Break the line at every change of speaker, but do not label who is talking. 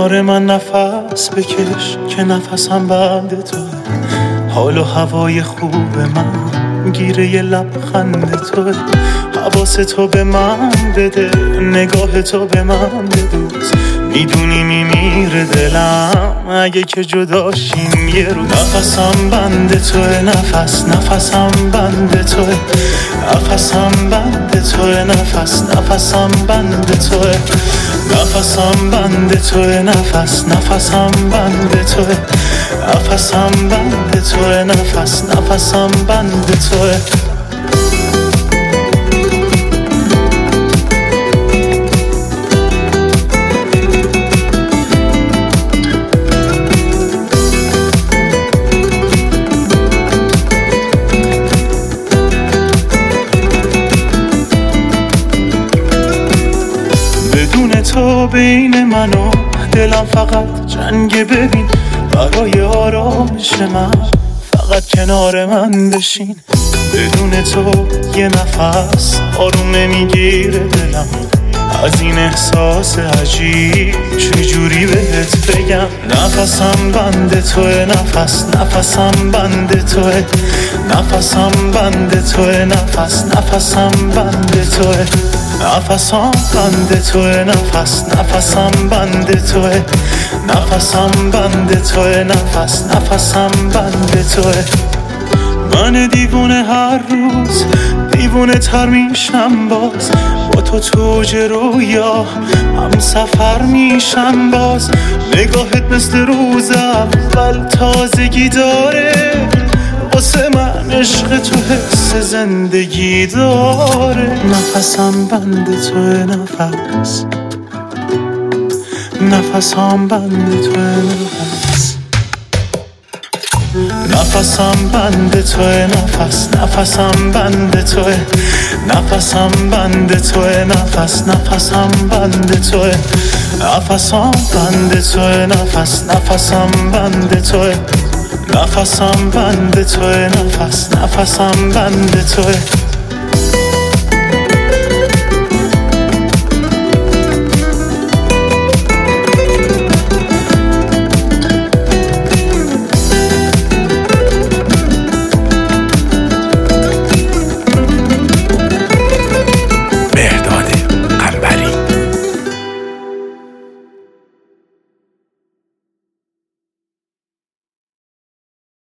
کنار من نفس بکش که نفسم بند توه. حال و هوای خوب من گیره یه لبخند توه. حواس تو به من بده، نگاه تو به من بدوز. میدونی میمیره دلم اگه که جداشیم یه روز. نفسم بند توه، نفسم بند توه. نفسم بند توه، نفسم بند توه. نفسم بند توه، نفسم بند توه. نفسم بند توه، نفسم بند توه. بدون تو بین من و دلم فقط جنگ. ببین برای آرامش من فقط کنار من بشین. بدون تو یه نفس آروم نمیگیره دلم. از این احساس عجیب چجوری بهت بگم. نفسم بند توه، نفسم بند توه. نفسم بند توه، نفسم بند توه. نفسم بند توه، نفسم بند توه. نفسم بند توه، نفسم بند توه. من دیوونه هر روز دیوونه تر میشم باز. با تو توج رویا هم سفر میشم باز. نگاهت مثل روز اول تازگی داره. واسه من عشق تو حس زندگی داره. نفسم بند توه، نفسم بند توه. نفسم بند توه، نفسم بند توه. نفسم بند توه، نفسم بند توه. نفسم بند توه، نفسم بند توه. نفسم بند توه، نفسم بند توه.